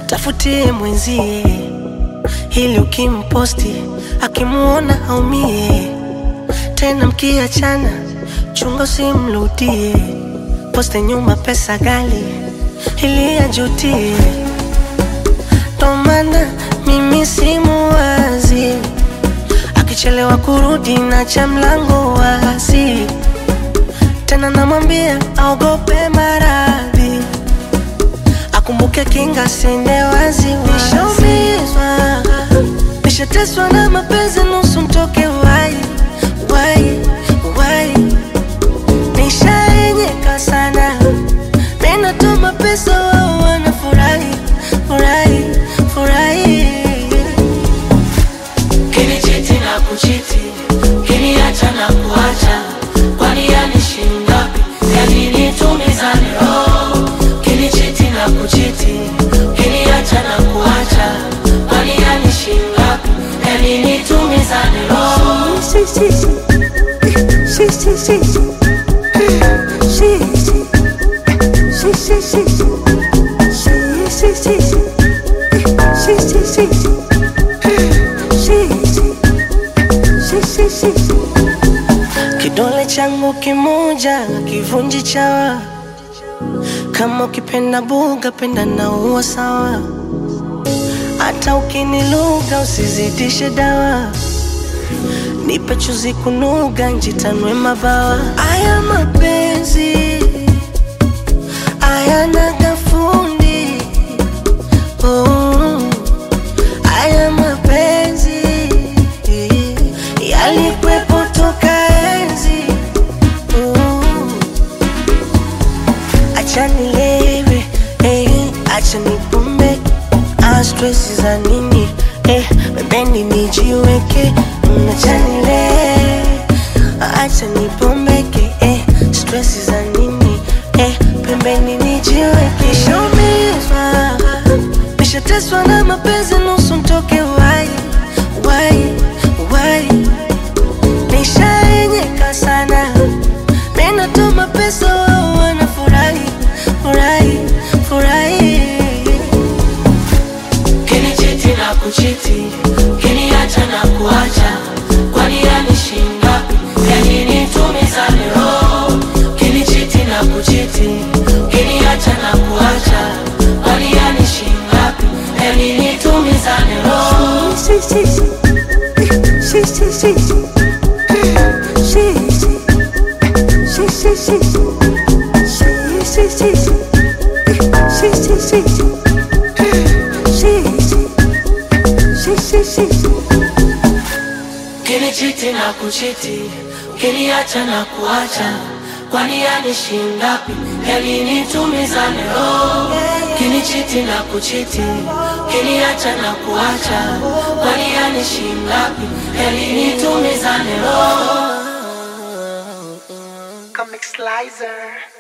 tafutie mwenzie, ili ukimposti akimuona haumie. Tena mkiachana chunga usimrudie, poste nyuma pesa gali ili ajutie. Ndo maana mimi simuwazi, akichelewa kurudi nacha mlango wazi. Tena namwambia aogope maradhi, akumbuke kinga sende wazi. Nishaumizwa, nishateswa na mapenzi nusu mtoke wai wai wai. Nishaenyeka sana, mina tuma pesa wao wanafurahi furahi furahi. Kinichiti na kuchiti, kiniacha na kuacha, kwani yanishingapi? Yalinitumiza roho. Kinichiti na kuchiti, kiniacha na kuacha, kwani yanishingapi? Yalinitumiza roho. Kidole changu kimoja kivunji chawa, kama ukipenda buga penda na uwa sawa. Hata ukiniluga usizidishe dawa, nipe chuzi kunuga njitanwe mabawa. Aya mapenzi ayana gafundi, oh. Aya mapenzi yalikwepo toka enzi, oh. Acha nilewe, acha nipumbe, stress za nini, pembeni nijiweke. Acha nilewe, acha nipombeke, stress za nini, pembeni nijiweke. Nishaumizwa, nishateswa na mapenzi nusu mtoke wai wai wai. Nishaenyeka sana, mina tuma pesa wao wanafurahi furahi furahi. Kinichiti na kuchiti, kiniacha na kuacha, kwani yanishingapi? Yalinitumiza roho. Kinichiti na kuchiti, kiniacha na kuacha, kwani yanishingapi? Yalinitumiza roho. Kinichiti na kuchiti, kiniacha na kuacha, kwani yanishingapi? Yalinitumiza roho. Kinichiti na kuchiti, kiniacha na kuacha, kwani yanishingapi? Yalinitumiza roho. Comic Slicer.